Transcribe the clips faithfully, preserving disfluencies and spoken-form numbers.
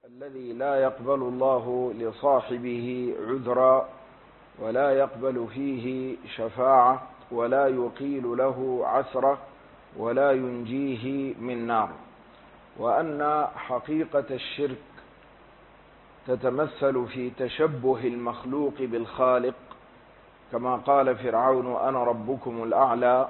الذي لا يقبل الله لصاحبه عذرا ولا يقبل فيه شفاعة ولا يقيل له عسرة ولا ينجيه من نار، وأن حقيقة الشرك تتمثل في تشبه المخلوق بالخالق، كما قال فرعون أنا ربكم الأعلى،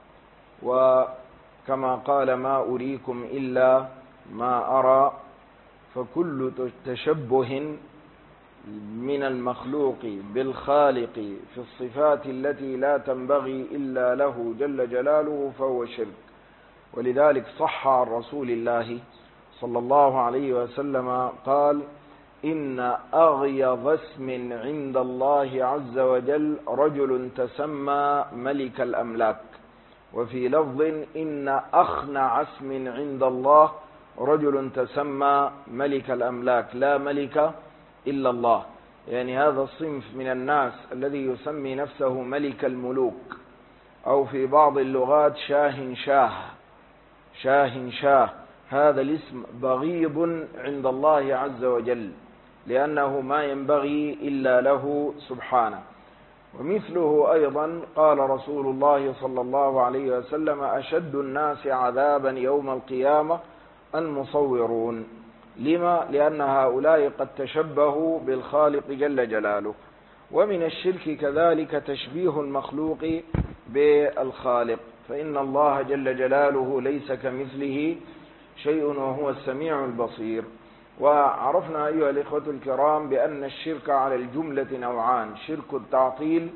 وكما قال ما أريكم إلا ما أرى. فكل تشبه من المخلوق بالخالق في الصفات التي لا تنبغي إلا له جل جلاله فهو شرك. ولذلك صح عن رسول الله صلى الله عليه وسلم قال إن أغيظ اسم عند الله عز وجل رجل تسمى ملك الأملاك، وفي لفظ إن أخنع اسم عند الله رجل تسمى ملك الأملاك لا ملك إلا الله. يعني هذا الصنف من الناس الذي يسمي نفسه ملك الملوك، أو في بعض اللغات شاه شاه شاه شاه، هذا الاسم بغيض عند الله عز وجل لأنه ما ينبغي إلا له سبحانه. ومثله أيضا قال رسول الله صلى الله عليه وسلم أشد الناس عذابا يوم القيامة المصورون. لما؟ لأن هؤلاء قد تشبهوا بالخالق جل جلاله. ومن الشرك كذلك تشبيه المخلوق بالخالق، فإن الله جل جلاله ليس كمثله شيء وهو السميع البصير. وعرفنا أيها الإخوة الكرام بأن الشرك على الجملة نوعان: شرك التعطيل،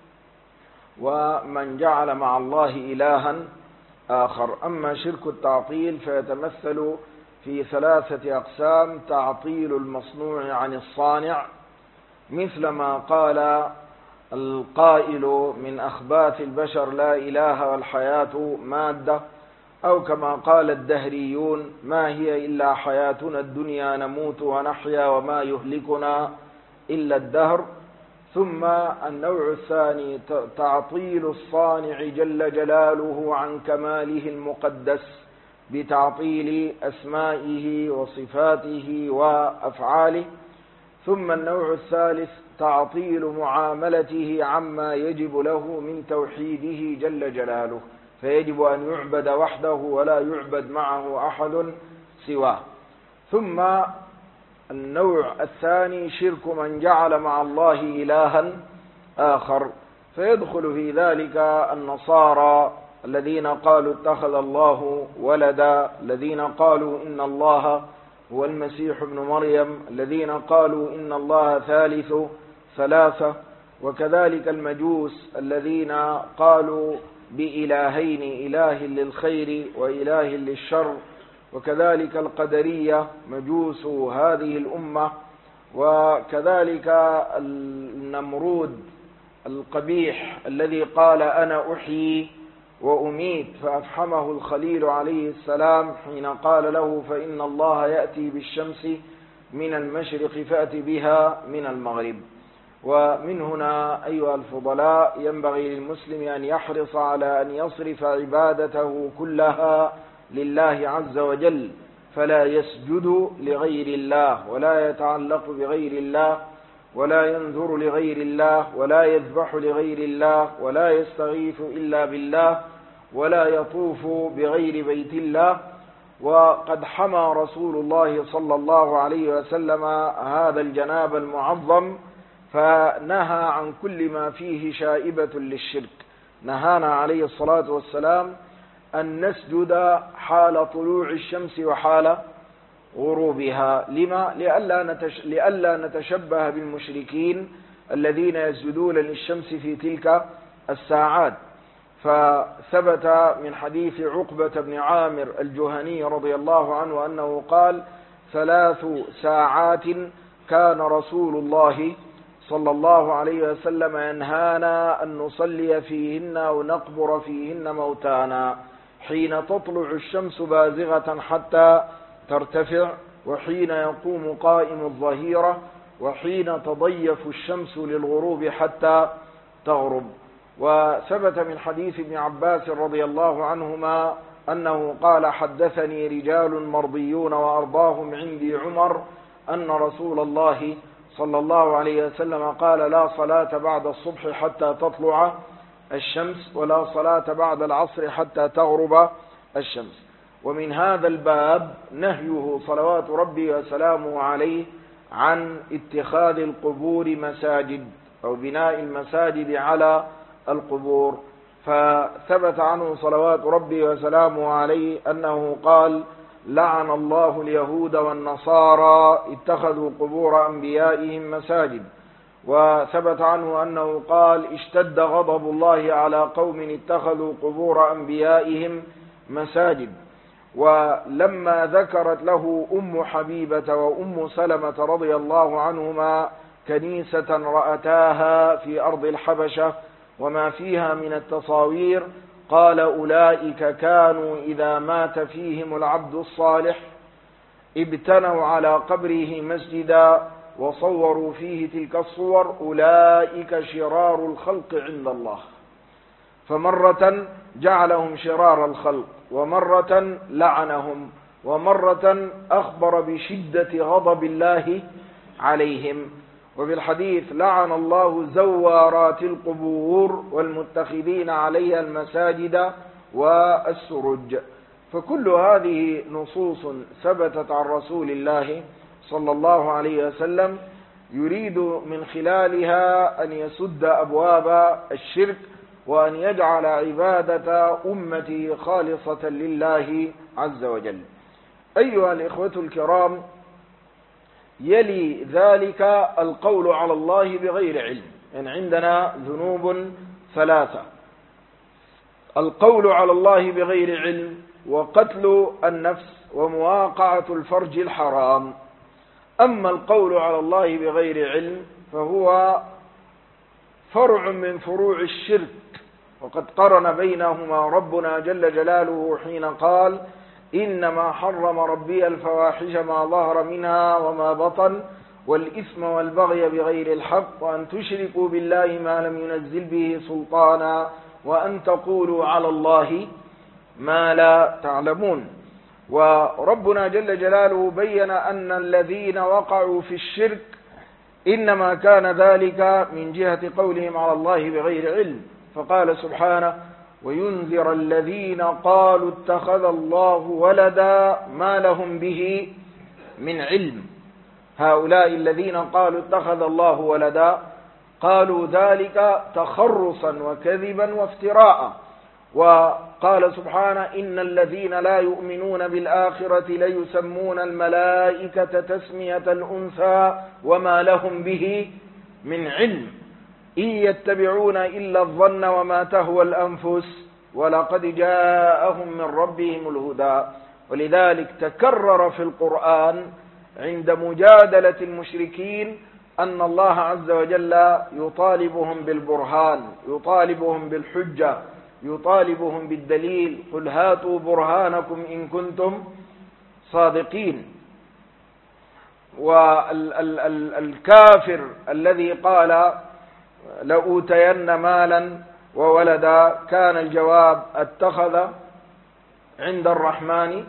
ومن جعل مع الله إلها آخر. أما شرك التعطيل فيتمثل في ثلاثة أقسام: تعطيل المصنوع عن الصانع، مثل ما قال القائل من أخباث البشر لا إله والحياة مادة، أو كما قال الدهريون ما هي إلا حياتنا الدنيا نموت ونحيا وما يهلكنا إلا الدهر. ثم النوع الثاني تعطيل الصانع جل جلاله عن كماله المقدس بتعطيل أسمائه وصفاته وأفعاله. ثم النوع الثالث تعطيل معاملته عما يجب له من توحيده جل جلاله، فيجب أن يعبد وحده ولا يعبد معه أحد سواه. ثم النوع الثاني شرك من جعل مع الله إلها آخر، فيدخل في ذلك النصارى الذين قالوا اتخذ الله ولدا، الذين قالوا إن الله هو المسيح ابن مريم، الذين قالوا إن الله ثالث ثلاثة، وكذلك المجوس الذين قالوا بإلهين، إله للخير وإله للشر، وكذلك القدرية مجوس هذه الأمة، وكذلك النمرود القبيح الذي قال أنا أحيي وأميت، فأفحمه الخليل عليه السلام حين قال له فإن الله يأتي بالشمس من المشرق فأت بها من المغرب. ومن هنا أيها الفضلاء ينبغي للمسلم أن يحرص على أن يصرف عبادته كلها لله عز وجل، فلا يسجد لغير الله ولا يتعلق بغير الله ولا ينذر لغير الله ولا يذبح لغير الله ولا يستغيث إلا بالله ولا يطوف بغير بيت الله. وقد حمى رسول الله صلى الله عليه وسلم هذا الجناب المعظم، فنهى عن كل ما فيه شائبة للشرك. نهانا عليه الصلاة والسلام أن نسجد حال طلوع الشمس وحال غروبها. لما؟ لئلا نتش... لئلا نتشبه بالمشركين الذين يسجدون للشمس في تلك الساعات. فثبت من حديث عقبة بن عامر الجهني رضي الله عنه أنه قال ثلاث ساعات كان رسول الله صلى الله عليه وسلم ينهانا أن نصلي فيهن ونقبر فيهن موتانا: حين تطلع الشمس بازغة حتى ترتفع، وحين يقوم قائم الظهيرة، وحين تضيف الشمس للغروب حتى تغرب. وثبت من حديث ابن عباس رضي الله عنهما أنه قال حدثني رجال مرضيون وأرضاهم عندي عمر أن رسول الله صلى الله عليه وسلم قال: لا صلاة بعد الصبح حتى تطلع الشمس، ولا صلاة بعد العصر حتى تغرب الشمس. ومن هذا الباب نهيه صلوات ربي وسلامه عليه عن اتخاذ القبور مساجد أو بناء المساجد على القبور. فثبت عنه صلوات ربي وسلامه عليه أنه قال: لعن الله اليهود والنصارى اتخذوا قبور أنبيائهم مساجد. وثبت عنه أنه قال: اشتد غضب الله على قوم اتخذوا قبور أنبيائهم مساجد. ولما ذكرت له أم حبيبة وأم سلمة رضي الله عنهما كنيسة رأتاها في أرض الحبشة وما فيها من التصاوير، قال: أولئك كانوا إذا مات فيهم العبد الصالح ابتنوا على قبره مسجدا وصوروا فيه تلك الصور، أولئك شرار الخلق عند الله. فمرة جعلهم شرار الخلق، ومرة لعنهم، ومرة أخبر بشدة غضب الله عليهم. وفي الحديث: لعن الله زوارات القبور والمتخذين عليها المساجد والسرج. فكل هذه نصوص ثبتت عن رسول الله صلى الله عليه وسلم يريد من خلالها أن يسد أبواب الشرك وأن يجعل عبادة أمته خالصة لله عز وجل. أيها الإخوة الكرام، يلي ذلك القول على الله بغير علم. يعني عندنا ذنوب ثلاثة: القول على الله بغير علم، وقتل النفس، ومواقعة الفرج الحرام. أما القول على الله بغير علم فهو فرع من فروع الشرك، وقد قرن بينهما ربنا جل جلاله حين قال: إنما حرم ربي الفواحش ما ظهر منها وما بطن والإثم والبغي بغير الحق وأن تشركوا بالله ما لم ينزل به سلطانا وأن تقولوا على الله ما لا تعلمون. وربنا جل جلاله بين أن الذين وقعوا في الشرك إنما كان ذلك من جهة قولهم على الله بغير علم، فقال سبحانه: وينذر الذين قالوا اتخذ الله ولدا ما لهم به من علم. هؤلاء الذين قالوا اتخذ الله ولدا قالوا ذلك تخرصا وكذبا وافتراء. وقال سبحانه: إن الذين لا يؤمنون بالآخرة ليسمون الملائكة تسمية الأنثى وما لهم به من علم إن يتبعون إلا الظن وما تهوى الأنفس ولقد جاءهم من ربهم الهدى. ولذلك تكرر في القرآن عند مجادلة المشركين أن الله عز وجل يطالبهم بالبرهان، يطالبهم بالحجة، يطالبهم بالدليل: قل هاتوا برهانكم إن كنتم صادقين. والكافر الذي قال لأوتين مالا وولدا كان الجواب: اتخذ عند الرحمن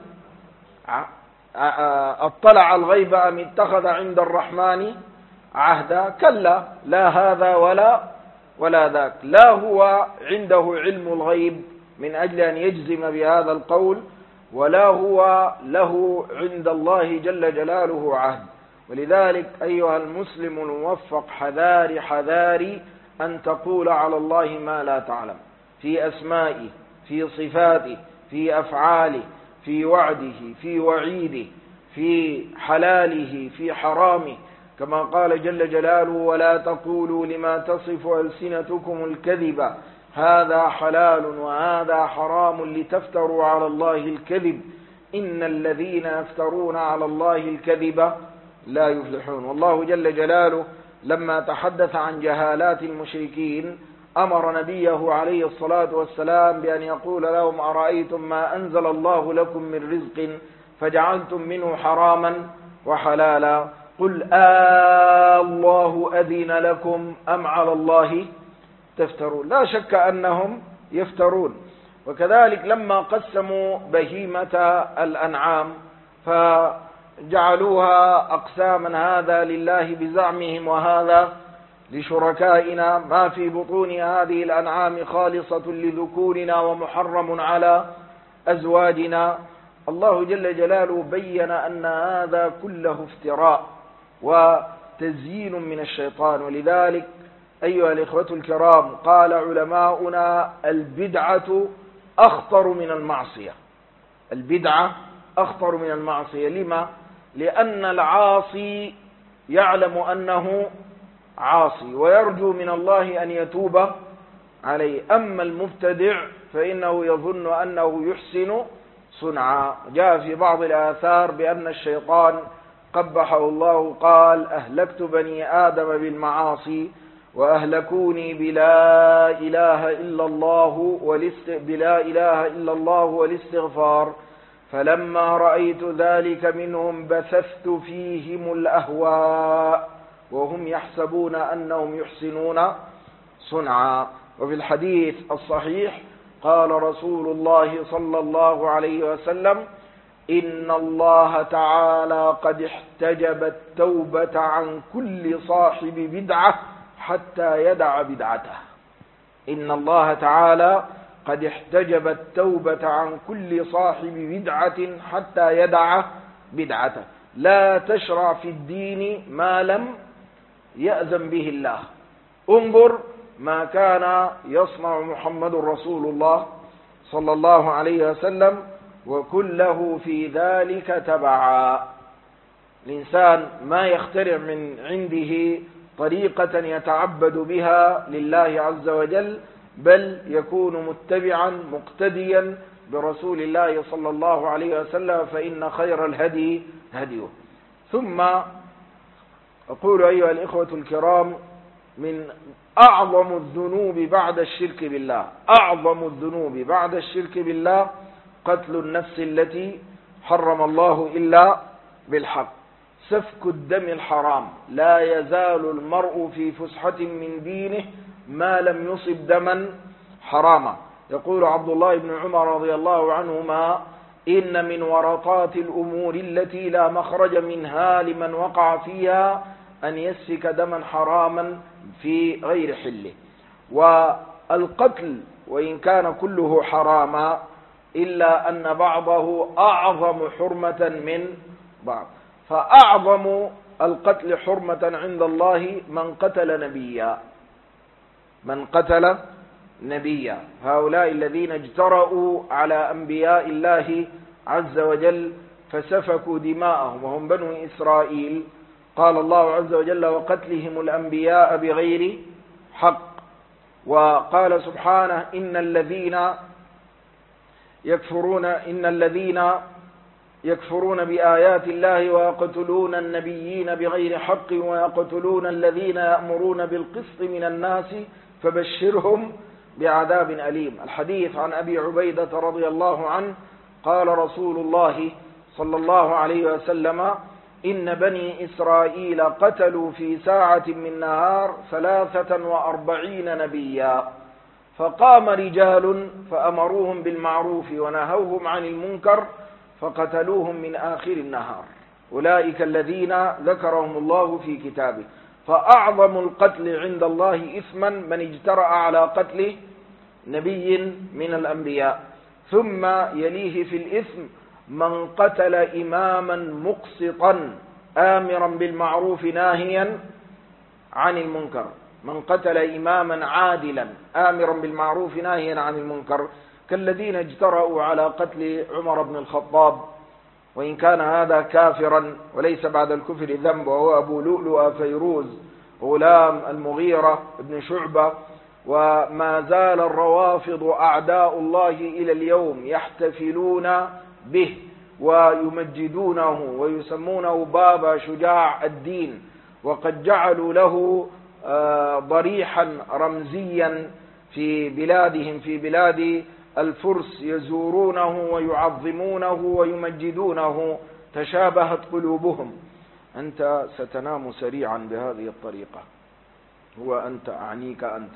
اطلع الغيب أم اتخذ عند الرحمن عهدا. كلا، لا هذا ولا ولا ذاك. لا هو عنده علم الغيب من أجل أن يجزم بهذا القول، ولا هو له عند الله جل جلاله عهد. ولذلك أيها المسلم الموفق، حذاري حذاري أن تقول على الله ما لا تعلم في أسمائه، في صفاته، في أفعاله، في وعده، في وعيده، في حلاله، في حرامه، كما قال جل جلاله: ولا تقولوا لما تصف ألسنتكم الكذب هذا حلال وهذا حرام لتفتروا على الله الكذب إن الذين يفترون على الله الكذب لا يفلحون. والله جل جلاله لما تحدث عن جهالات المشركين أمر نبيه عليه الصلاة والسلام بأن يقول لهم: أرأيتم ما أنزل الله لكم من رزق فجعلتم منه حراما وحلالا قل آه الله أذن لكم أم على الله تفترون. لا شك أنهم يفترون. وكذلك لما قسموا بهيمة الأنعام جعلوها أقساما، هذا لله بزعمهم وهذا لشركائنا. ما في بطون هذه الأنعام خالصة لذكورنا ومحرم على أزواجنا. الله جل جلاله بين أن هذا كله افتراء وتزيين من الشيطان. ولذلك أيها الإخوة الكرام، قال علماؤنا البدعة أخطر من المعصية. البدعة أخطر من المعصية. لما؟ لأن العاصي يعلم أنه عاصي ويرجو من الله أن يتوب عليه، أما المبتدع فإنه يظن أنه يحسن صنعا. جاء في بعض الآثار بأن الشيطان قبحه الله قال: أهلكت بني آدم بالمعاصي وأهلكوني بلا إله إلا الله والاست... بلا إله إلا الله والاستغفار، فلما رأيت ذلك منهم بثثت فيهم الأهواء وهم يحسبون أنهم يحسنون صنعا. وفي الحديث الصحيح قال رسول الله صلى الله عليه وسلم: إن الله تعالى قد احتجب التوبة عن كل صاحب بدعة حتى يدع بدعته. إن الله تعالى قد احتجب التوبة عن كل صاحب بدعة حتى يدع بدعته. لا تشرع في الدين ما لم يأذن به الله. انظر ما كان يصنع محمد رسول الله صلى الله عليه وسلم وكن له في ذلك تبعا. الإنسان ما يخترع من عنده طريقة يتعبد بها لله عز وجل، بل يكون متبعا مقتديا برسول الله صلى الله عليه وسلم، فإن خير الهدي هديه. ثم أقول أيها الإخوة الكرام، من أعظم الذنوب بعد الشرك بالله أعظم الذنوب بعد الشرك بالله قتل النفس التي حرم الله إلا بالحق. سفك الدم الحرام. لا يزال المرء في فسحة من دينه ما لم يصب دما حراما. يقول عبد الله بن عمر رضي الله عنهما: إن من ورطات الأمور التي لا مخرج منها لمن وقع فيها أن يسفك دما حراما في غير حله. والقتل وإن كان كله حراما إلا أن بعضه أعظم حرمة من بعض. فأعظم القتل حرمة عند الله من قتل نبيا من قتل نبيا هؤلاء الذين اجترأوا على أنبياء الله عز وجل فسفكوا دماءهم وهم بنو إسرائيل. قال الله عز وجل: وقتلهم الأنبياء بغير حق. وقال سبحانه: إن الذين يكفرون إن الذين يكفرون بآيات الله ويقتلون النبيين بغير حق ويقتلون الذين يأمرون بالقسط من الناس فبشرهم بعذاب أليم. الحديث عن أبي عبيدة رضي الله عنه قال رسول الله صلى الله عليه وسلم: إن بني إسرائيل قتلوا في ساعة من نهار ثلاثة وأربعين نبيا، فقام رجال فأمروهم بالمعروف ونهوهم عن المنكر فقتلوهم من آخر النهار. أولئك الذين ذكرهم الله في كتابه. فأعظم القتل عند الله إثما من اجترأ على قتل نبي من الأنبياء. ثم يليه في الإثم من قتل إماما مقسطا آمرا بالمعروف ناهيا عن المنكر. من قتل إماما عادلا آمرا بالمعروف ناهيا عن المنكر، كالذين اجترأوا على قتل عمر بن الخطاب، وإن كان هذا كافرا وليس بعد الكفر ذنب، وهو أبو لؤلؤ فيروز غلام المغيرة بن شعبة. وما زال الروافض أعداء الله إلى اليوم يحتفلون به ويمجدونه ويسمونه بابا شجاع الدين، وقد جعلوا له ضريحا رمزيا في بلادهم في بلاد الفرس، يزورونه ويعظمونه ويمجدونه. تشابهت قلوبهم. أنت ستنام سريعا بهذه الطريقة، هو أنت أعنيك أنت.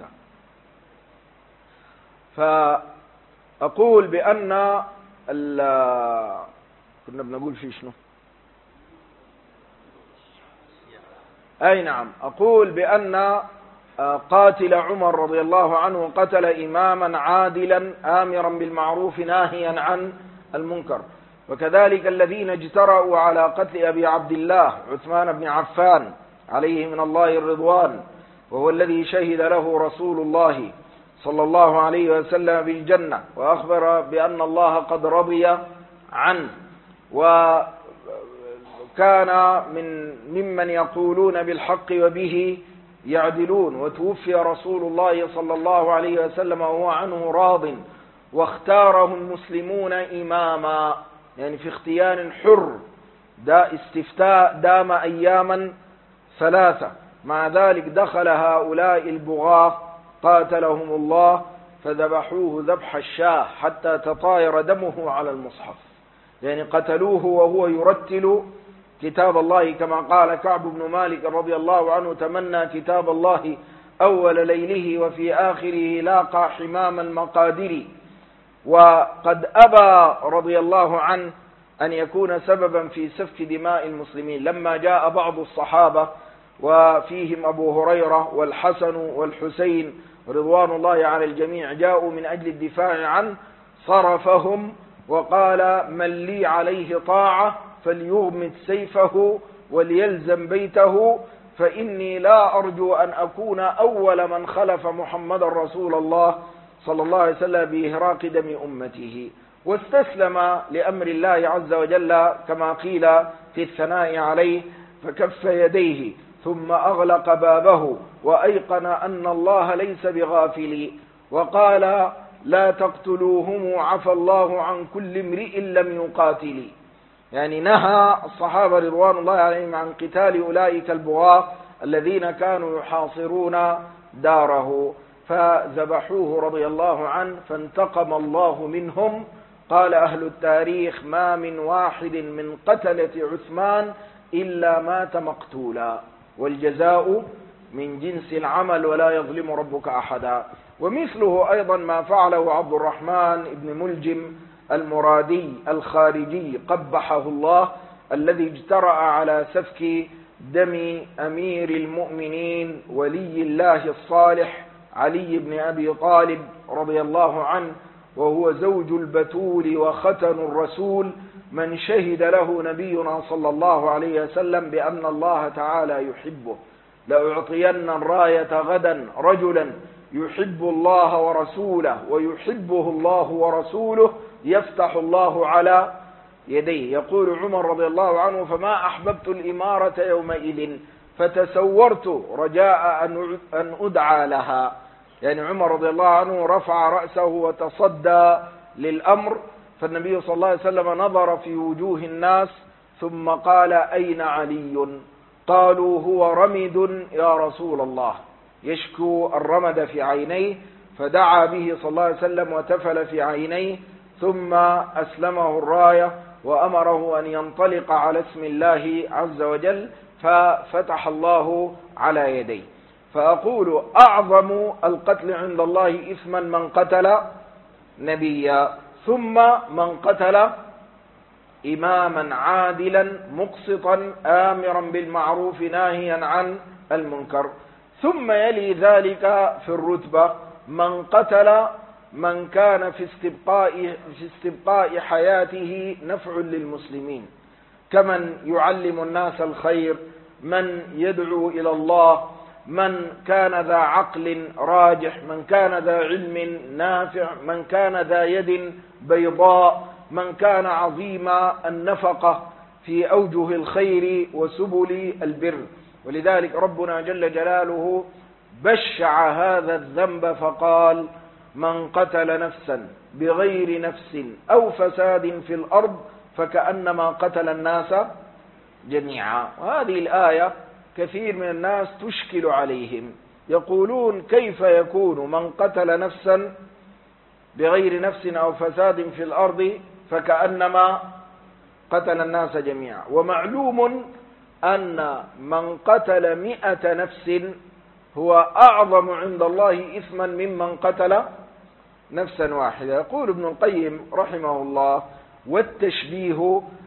فأقول بأن كنا بنقول في شنو أي نعم، أقول بأن قاتل عمر رضي الله عنه قتل إماما عادلا آمرا بالمعروف ناهيا عن المنكر. وكذلك الذين اجترأوا على قتل أبي عبد الله عثمان بن عفان عليه من الله الرضوان، وهو الذي شهد له رسول الله صلى الله عليه وسلم بالجنة، وأخبر بأن الله قد رضي عنه، وكان من ممن يقولون بالحق وبه يعدلون. وتوفي رسول الله صلى الله عليه وسلم وهو عنه راض، واختاره المسلمون إماما، يعني في اختيار حر، دا استفتاء دام أياما ثلاثة. مع ذلك دخل هؤلاء البغاة قاتلهم الله فذبحوه ذبح الشاه حتى تطاير دمه على المصحف، يعني قتلوه وهو يرتل كتاب الله، كما قال كعب بن مالك رضي الله عنه: تمنى كتاب الله أول ليله وفي آخره لاقى حمام المقادر. وقد أبى رضي الله عنه أن يكون سببا في سفك دماء المسلمين، لما جاء بعض الصحابة وفيهم أبو هريرة والحسن والحسين رضوان الله على الجميع، جاءوا من أجل الدفاع عنه، صرفهم وقال: من لي عليه طاعة فليغمد سيفه وليلزم بيته، فإني لا أرجو أن أكون أول من خلف محمد رسول الله صلى الله عليه وسلم بإهراق دم أمته. واستسلم لأمر الله عز وجل كما قيل في الثناء عليه: فكف يديه ثم أغلق بابه وأيقن أن الله ليس بغافل، وقال: لا تقتلوهم عفى الله عن كل امرئ لم يقاتل. يعني نهى الصحابة رضوان الله عليهم عن قتال أولئك البغاة الذين كانوا يحاصرون داره، فذبحوه رضي الله عنه، فانتقم الله منهم. قال أهل التاريخ: ما من واحد من قتلة عثمان إلا مات مقتولا، والجزاء من جنس العمل ولا يظلم ربك أحدا. ومثله أيضا ما فعله عبد الرحمن بن ملجم المرادي الخارجي قبحه الله، الذي اجترأ على سفك دم أمير المؤمنين ولي الله الصالح علي بن أبي طالب رضي الله عنه، وهو زوج البتول وختن الرسول، من شهد له نبينا صلى الله عليه وسلم بأن الله تعالى يحبه: لأعطين الراية غدا رجلا يحب الله ورسوله ويحبه الله ورسوله يفتح الله على يديه. يقول عمر رضي الله عنه: فما أحببت الإمارة يومئذ فتسورت رجاء أن أدعى لها. يعني عمر رضي الله عنه رفع رأسه وتصدى للأمر، فالنبي صلى الله عليه وسلم نظر في وجوه الناس ثم قال: أين علي؟ قالوا: هو رمد يا رسول الله، يشكو الرمد في عينيه، فدعا به صلى الله عليه وسلم وتفل في عينيه، ثم أسلمه الراية وأمره أن ينطلق على اسم الله عز وجل، ففتح الله على يديه. فأقول: أعظم القتل عند الله إثما من قتل نبيا، ثم من قتل إماما عادلا مقسطا آمرا بالمعروف ناهيا عن المنكر، ثم يلي ذلك في الرتبة من قتل من كان في استبقاء, في استبقاء حياته نفع للمسلمين، كمن يعلم الناس الخير، من يدعو إلى الله، من كان ذا عقل راجح، من كان ذا علم نافع، من كان ذا يد بيضاء، من كان عظيم النفقة في أوجه الخير وسبل البر. ولذلك ربنا جل جلاله بشع هذا الذنب فقال: من قتل نفسا بغير نفس أو فساد في الأرض فكأنما قتل الناس جميعا. وهذه الآية كثير من الناس تشكل عليهم، يقولون: كيف يكون من قتل نفسا بغير نفس أو فساد في الأرض فكأنما قتل الناس جميعا؟ ومعلوم أن من قتل مئة نفس هو أعظم عند الله إثما ممن قتل نفسا واحدة. يقول ابن القيم رحمه الله: والتشبيه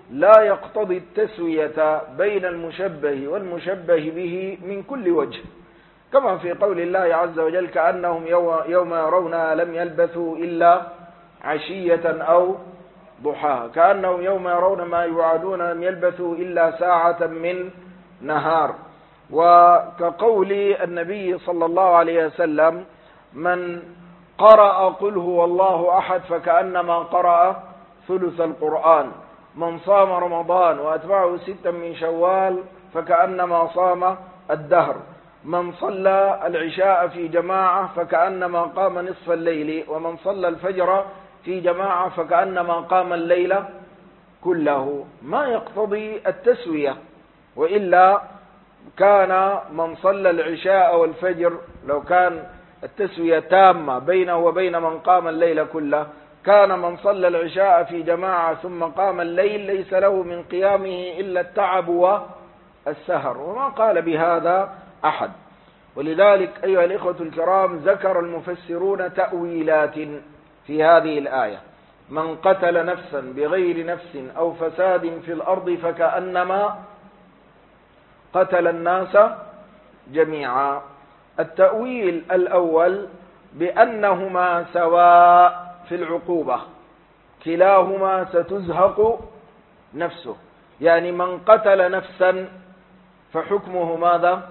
لا يقتضي التسوية بين المشبه والمشبه به من كل وجه، كما في قول الله عز وجل كأنهم يوم يرونها لم يلبثوا إلا عشية أو ضحاها، كأنهم يوم يرون ما يوعدون لم يلبثوا إلا ساعة من نهار. وكقول النبي صلى الله عليه وسلم من قرأ قل هو الله أحد فكأنما قرأ ثلث القرآن، من صام رمضان وأتبعه ستا من شوال فكأنما صام الدهر، من صلى العشاء في جماعة فكأنما قام نصف الليل، ومن صلى الفجر في جماعة فكأنما قام الليل كله، ما يقتضي التسوية. وإلا كان من صلى العشاء والفجر لو كان التسوية تامة بينه وبين من قام الليل كله، كان من صلى العشاء في جماعة ثم قام الليل ليس له من قيامه إلا التعب والسهر، وما قال بهذا أحد. ولذلك أيها الإخوة الكرام ذكر المفسرون تأويلات في هذه الآية: من قتل نفسا بغير نفس أو فساد في الأرض فكأنما قتل الناس جميعا. التأويل الأول بأنهما سواء في العقوبة، كلاهما ستزهق نفسه، يعني من قتل نفسا فحكمه ماذا؟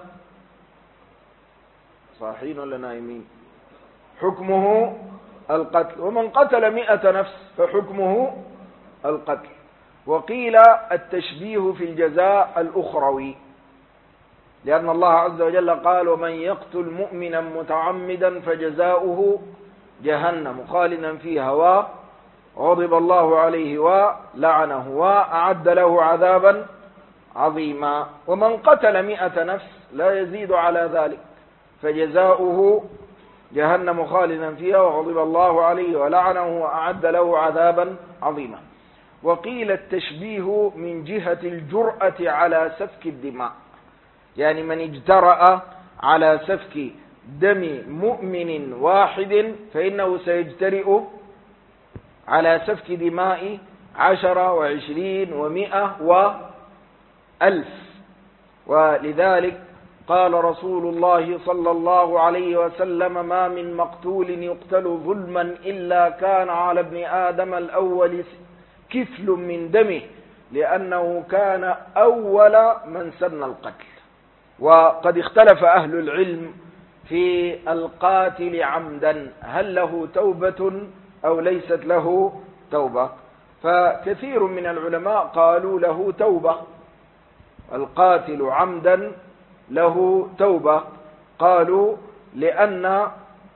صاحين ولا نائمين؟ حكمه القتل. ومن قتل مئة نفس فحكمه القتل. وقيل التشبيه في الجزاء الأخروي، لأن الله عز وجل قال ومن يقتل مؤمنا متعمدا فجزاؤه جهنم خالدا فيها وغضب الله عليه ولعنه وأعد له عذابا عظيما. ومن قتل مئة نفس لا يزيد على ذلك فجزاؤه جهنم خالدا فيها وغضب الله عليه ولعنه وأعد له عذابا عظيما. وقيل التشبيه من جهة الجرأة على سفك الدماء، يعني من اجترأ على سفك دم مؤمن واحد فإنه سيجترئ على سفك دماء عشرة وعشرين ومئة وألف. ولذلك قال رسول الله صلى الله عليه وسلم ما من مقتول يقتل ظلما إلا كان على ابن آدم الأول كفل من دمه لأنه كان أول من سن القتل. وقد اختلف أهل العلم في القاتل عمدا هل له توبة أو ليست له توبة، فكثير من العلماء قالوا له توبة، القاتل عمدا له توبة. قالوا لأن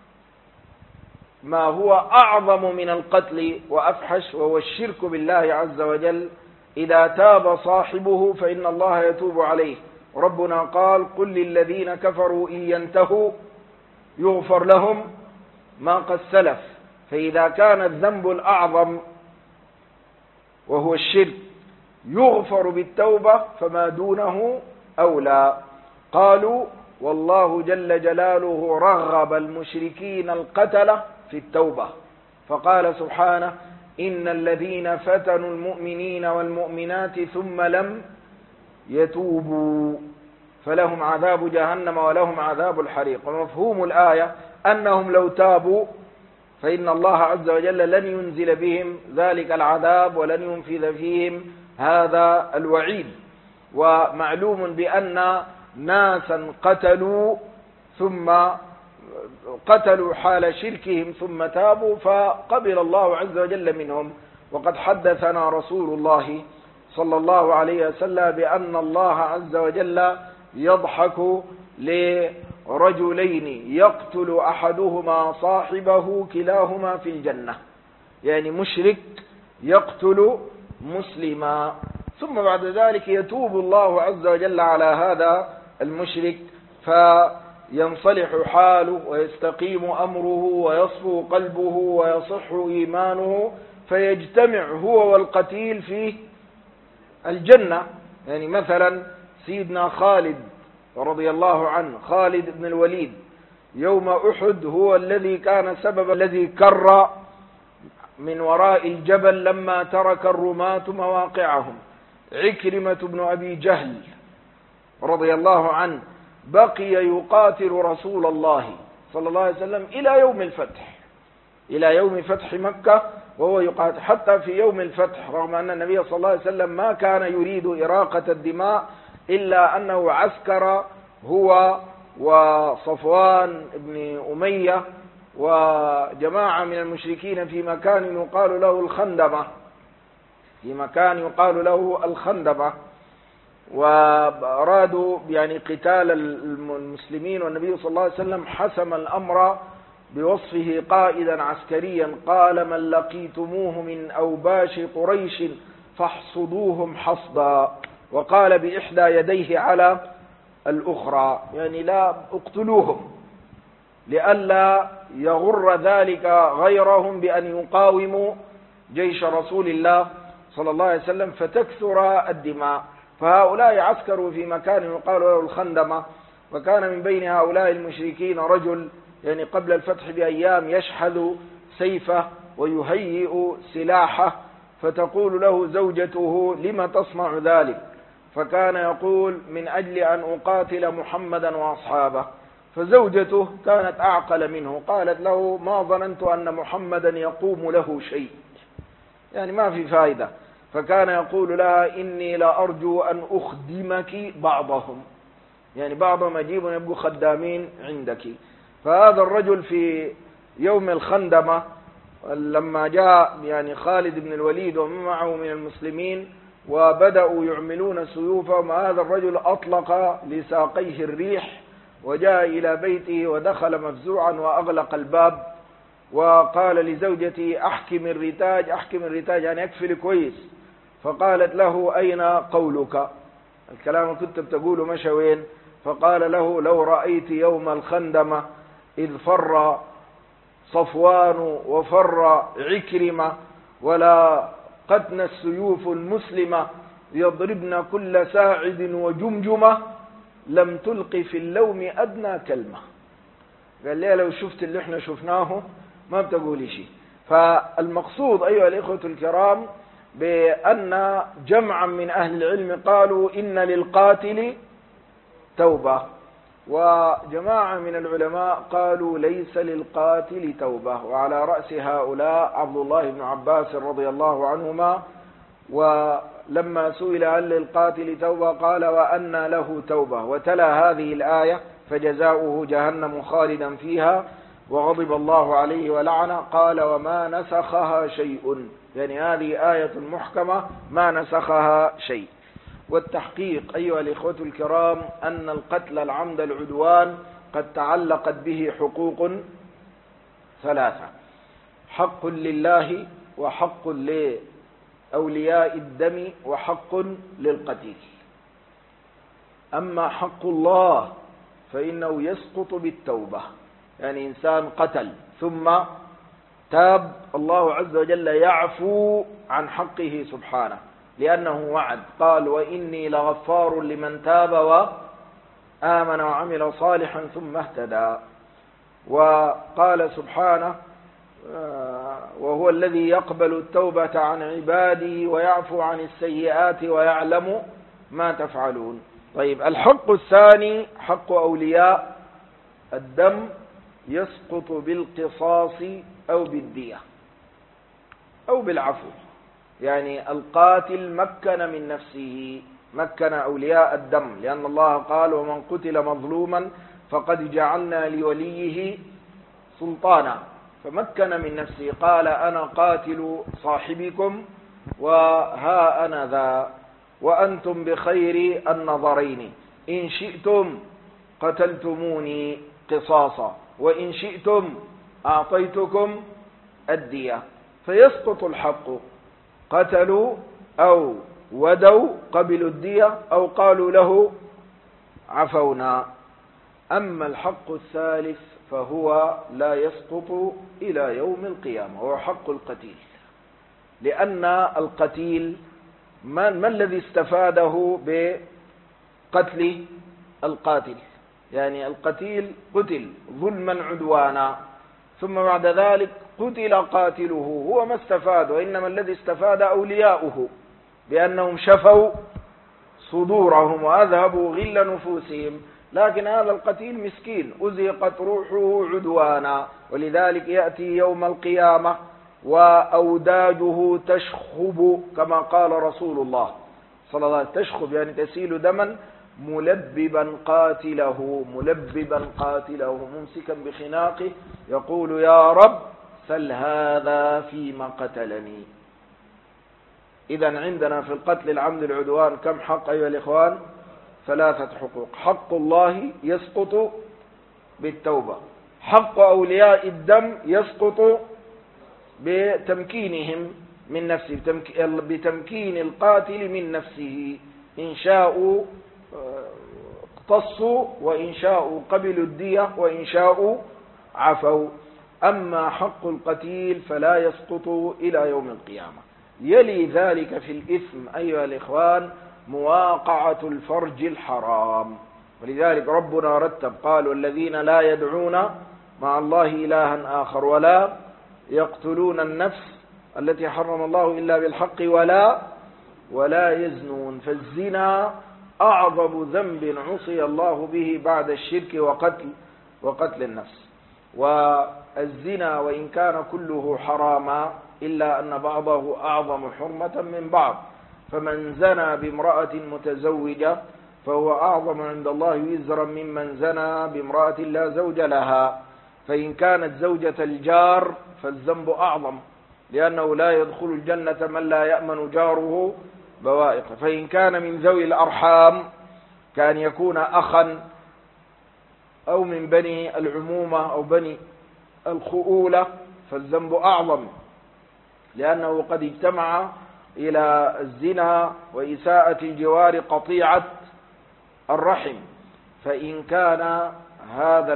ما هو أعظم من القتل وأفحش وهو الشرك بالله عز وجل إذا تاب صاحبه فإن الله يتوب عليه. ربنا قال قل للذين كفروا إن ينتهوا يغفر لهم ما قد سلف. فإذا كان الذنب الأعظم وهو الشرك يغفر بالتوبة فما دونه أولى. قالوا والله جل جلاله رغب المشركين القتلة في التوبة، فقال سبحانه إن الذين فتنوا المؤمنين والمؤمنات ثم لم يتوبوا فلهم عذاب جهنم ولهم عذاب الحريق. ومفهوم الآية أنهم لو تابوا فإن الله عز وجل لن ينزل بهم ذلك العذاب ولن ينفذ فيهم هذا الوعيد. ومعلوم بأن ناسا قتلوا ثم قتلوا حال شركهم ثم تابوا فقبل الله عز وجل منهم. وقد حدثنا رسول الله صلى الله عليه وسلم بأن الله عز وجل يضحك لرجلين يقتل أحدهما صاحبه كلاهما في الجنة، يعني مشرك يقتل مسلما، ثم بعد ذلك يتوب الله عز وجل على هذا المشرك فينصلح حاله ويستقيم أمره ويصفو قلبه ويصح إيمانه فيجتمع هو والقتيل في الجنة. يعني مثلا سيدنا خالد رضي الله عنه، خالد بن الوليد يوم أحد هو الذي كان سبب الذي كر من وراء الجبل لما ترك الرماة مواقعهم، عكرمة بن أبي جهل رضي الله عنه بقي يقاتل رسول الله صلى الله عليه وسلم إلى يوم الفتح، إلى يوم فتح مكة وهو يقاتل. حتى في يوم الفتح رغم أن النبي صلى الله عليه وسلم ما كان يريد إراقة الدماء إلا أنه عسكر هو وصفوان بن أمية وجماعة من المشركين في مكان يقال له الخندمة، في مكان يقال له الخندمة، وأرادوا يعني قتال المسلمين، والنبي صلى الله عليه وسلم حسم الأمر بوصفه قائدا عسكريا قال: من لقيتموه من أوباش قريش فاحصدوهم حصدا، وقال بإحدى يديه على الأخرى يعني لا اقتلوهم لئلا يغر ذلك غيرهم بأن يقاوموا جيش رسول الله صلى الله عليه وسلم فتكثر الدماء. فهؤلاء عسكروا في مكان يقال له الخندمة، وكان من بين هؤلاء المشركين رجل يعني قبل الفتح بأيام يشحذ سيفه ويهيئ سلاحه، فتقول له زوجته: لم تصنع ذلك؟ فكان يقول: من أجل أن أقاتل محمدا وأصحابه. فزوجته كانت أعقل منه، قالت له: ما ظننت أن محمدا يقوم له شيء، يعني ما في فائدة. فكان يقول لها: إني لأرجو أن أخدمك بعضهم، يعني بعضهم أجيب يبقوا خدامين عندك. فهذا الرجل في يوم الخندمة لما جاء يعني خالد بن الوليد ومن معه من المسلمين وبدأوا يعملون سيوفهم، هذا الرجل أطلق لساقيه الريح وجاء إلى بيته ودخل مفزوعا وأغلق الباب وقال لزوجتي: أحكم الرتاج، أحكم الرتاج يعني أكفل كويس. فقالت له: أين قولك؟ الكلام كنت بتقوله مشى وين؟ فقال له: لو رأيت يوم الخندمة إذ فر صفوان وفر عكرمة ولا قتن السيوف المسلمة يضربن كل ساعد وجمجمة لم تلق في اللوم أدنى كلمة. قال لي لو شفت اللي احنا شفناه ما بتقولي شيء. فالمقصود أيها الإخوة الكرام بأن جمعا من أهل العلم قالوا إن للقاتل توبة، وجماعة من العلماء قالوا ليس للقاتل توبة، وعلى رأس هؤلاء عبد الله بن عباس رضي الله عنهما. ولما سئل هل للقاتل توبة قال: وأن له توبة، وتلا هذه الآية: فجزاؤه جهنم خالدا فيها وغضب الله عليه ولعنه. قال: وما نسخها شيء، يعني هذه آية محكمة ما نسخها شيء. والتحقيق أيها الإخوة الكرام أن القتل العمد العدوان قد تعلقت به حقوق ثلاثة: حق لله، وحق لأولياء الدم، وحق للقتيل. أما حق الله فإنه يسقط بالتوبة، يعني إنسان قتل ثم تاب الله عز وجل يعفو عن حقه سبحانه، لأنه وعد قال: وإني لغفار لمن تاب وآمن وعمل صالحا ثم اهتدى. وقال سبحانه: وهو الذي يقبل التوبة عن عباده ويعفو عن السيئات ويعلم ما تفعلون. طيب، الحق الثاني حق أولياء الدم يسقط بالقصاص أو بالدية أو بالعفو، يعني القاتل مكن من نفسه، مكن أولياء الدم، لأن الله قال: ومن قتل مظلوما فقد جعلنا لوليه سلطانا، فمكن من نفسه قال: أنا قاتل صاحبكم وها أنا ذا وأنتم بخير النظرين، إن شئتم قتلتموني قصاصا وإن شئتم أعطيتكم الدية. فيسقط الحق، قتلوا أو ودوا قبلوا الدية أو قالوا له عفونا. أما الحق الثالث فهو لا يسقط إلى يوم القيامة، وهو حق القتيل، لأن القتيل ما, ما الذي استفاده بقتل القاتل؟ يعني القتيل قتل ظلما عدوانا، ثم بعد ذلك قتل قاتله، هو ما استفاد، وإنما الذي استفاد أولياؤه بأنهم شفوا صدورهم وأذهبوا غل نفوسهم، لكن هذا القتيل مسكين أزهقت روحه عدوانا، ولذلك يأتي يوم القيامة وأوداجه تشخب كما قال رسول الله صلى الله عليه وسلم، تشخب يعني تسيل دما، ملببا قاتله ملببا قاتله ممسكا بخناقه يقول يا رب سل هذا فيما قتلني. إذن عندنا في القتل العمد العدوان كم حق أيها الإخوان؟ ثلاثة حقوق. حق الله يسقط بالتوبة، حق أولياء الدم يسقط بتمكينهم من نفسه، بتمكين القاتل من نفسه، إن شاءوا اقتصوا وإن شاءوا قبلوا الدية وإن شاءوا عفوا. أما حق القتيل فلا يسقط إلى يوم القيامة. يلي ذلك في الإثم أيها الإخوان مواقعة الفرج الحرام، ولذلك ربنا رتب قال والذين لا يدعون مع الله إلها آخر ولا يقتلون النفس التي حرم الله إلا بالحق ولا ولا يزنون. فالزنا أعظم ذنب عصي الله به بعد الشرك وقتل وقتل النفس. والزنا وإن كان كله حراما إلا أن بعضه أعظم حرمة من بعض، فمن زنى بامرأة متزوجة فهو أعظم عند الله وزرا ممن زنى بامرأة لا زوج لها، فإن كانت زوجة الجار فالذنب أعظم، لأنه لا يدخل الجنة من لا يأمن جاره بوائقه. فإن كان من ذوي الأرحام كان يكون أخا أو من بني العمومة أو بني الخؤولة فالذنب أعظم، لأنه قد اجتمع إلى الزنا وإساءة الجوار قطيعة الرحم. فإن كان هذا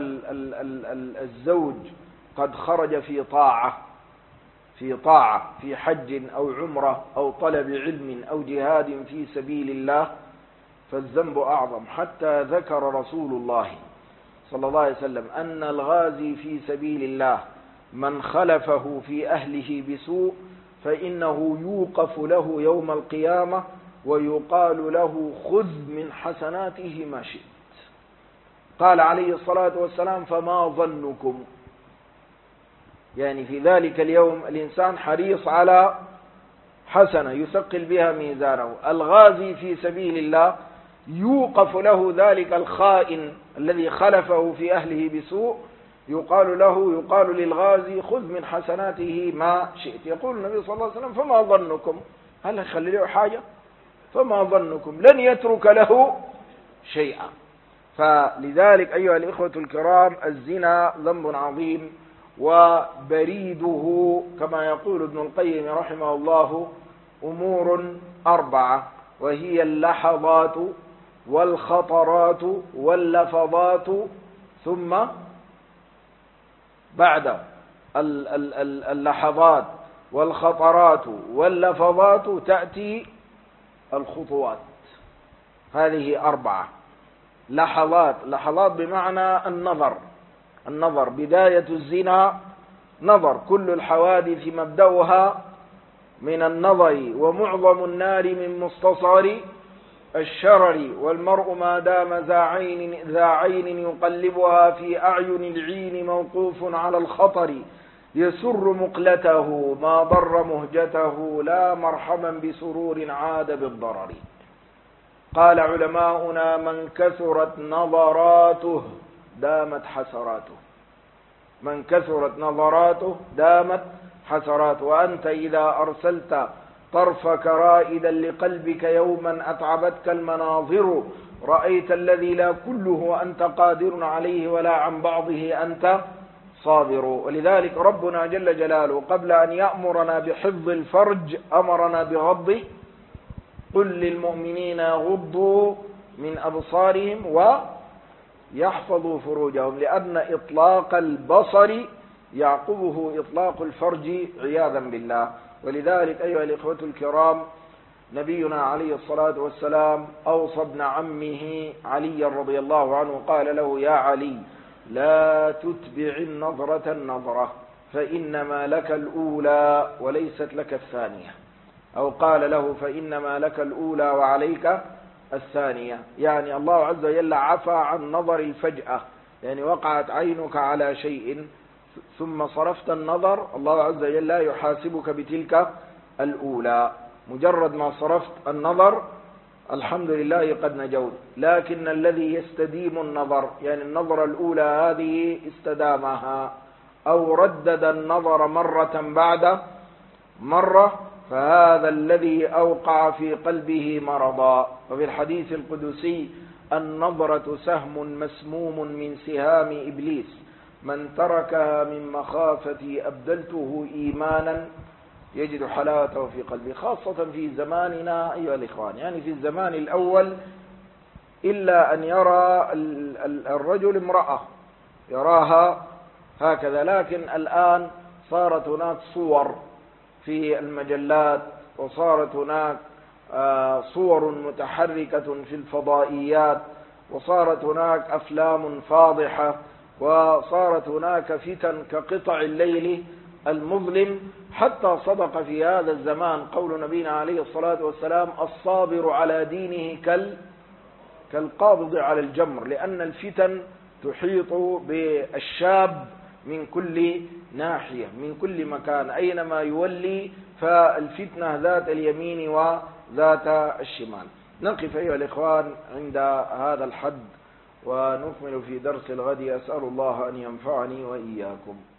الزوج قد خرج في طاعة في طاعة في حج أو عمرة أو طلب علم أو جهاد في سبيل الله فالذنب أعظم. حتى ذكر رسول الله صلى الله عليه وسلم أن الغازي في سبيل الله من خلفه في أهله بسوء فإنه يوقف له يوم القيامة ويقال له خذ من حسناته ما شئت. قال عليه الصلاة والسلام فما ظنكم، يعني في ذلك اليوم الإنسان حريص على حسنة يثقل بها ميزانه. الغازي في سبيل الله يوقف له ذلك الخائن الذي خلفه في أهله بسوء، يقال له يقال للغازي خذ من حسناته ما شئت. يقول النبي صلى الله عليه وسلم فما ظنكم، هل يخلي له حاجة؟ فما ظنكم، لن يترك له شيئا. فلذلك أيها الإخوة الكرام الزنا ذنب عظيم، وبريده كما يقول ابن القيم رحمه الله أمور أربعة، وهي اللحظات والخطرات واللفظات، ثم بعد اللحظات والخطرات واللفظات تأتي الخطوات. هذه أربعة. لحظات، لحظات بمعنى النظر، النظر بداية الزنا نظر، كل الحوادث مبدأها من النظر، ومعظم النار من مستصغر الشرر، والمرء ما دام ذا عين, ذا عين يقلبها في أعين العين موقوف على الخطر، يسر مقلته ما ضر مهجته لا مرحبا بسرور عاد بالضرر. قال علماؤنا من كثرت نظراته دامت حسراته، من كثرت نظراته دامت حسراته. وأنت إذا أرسلت طرفك رائدا لقلبك يوما أتعبتك المناظر، رأيت الذي لا كله أنت قادر عليه ولا عن بعضه أنت صابر. ولذلك ربنا جل جلاله قبل أن يأمرنا بحفظ الفرج أمرنا بغض، قل للمؤمنين غضوا من أبصارهم ويحفظوا فروجهم، لأن إطلاق البصر يعقبه إطلاق الفرج عياذا بالله. ولذلك أيها الإخوة الكرام نبينا عليه الصلاة والسلام أوصى ابن عمه علي رضي الله عنه، قال له يا علي لا تتبع النظرة النظرة فإنما لك الأولى وليست لك الثانية. أو قال له فإنما لك الأولى وعليك الثانية. يعني الله عز وجل عفى عن نظر الفجأة، يعني وقعت عينك على شيء ثم صرفت النظر، الله عز وجل لا يحاسبك بتلك الأولى، مجرد ما صرفت النظر الحمد لله قد نجوت. لكن الذي يستديم النظر، يعني النظرة الأولى هذه استدامها أو ردد النظر مرة بعد مرة، فهذا الذي أوقع في قلبه مرضا. وفي الحديث القدسي النظرة سهم مسموم من سهام إبليس، من تركها من مخافتي أبدلته إيمانا يجد حلاوته في قلبه. خاصة في زماننا أيها الإخوان، يعني في الزمان الأول إلا أن يرى الرجل امرأة يراها هكذا، لكن الآن صارت هناك صور في المجلات، وصارت هناك صور متحركة في الفضائيات، وصارت هناك أفلام فاضحة، وصارت هناك فتن كقطع الليل المظلم. حتى صدق في هذا الزمان قول نبينا عليه الصلاة والسلام الصابر على دينه كال كالقابض على الجمر، لأن الفتن تحيط بالشاب من كل ناحية من كل مكان، أينما يولي فالفتنة ذات اليمين وذات الشمال. نقف أيها الإخوان عند هذا الحد ونكمل في درس الغد. أسأل الله أن ينفعني وإياكم.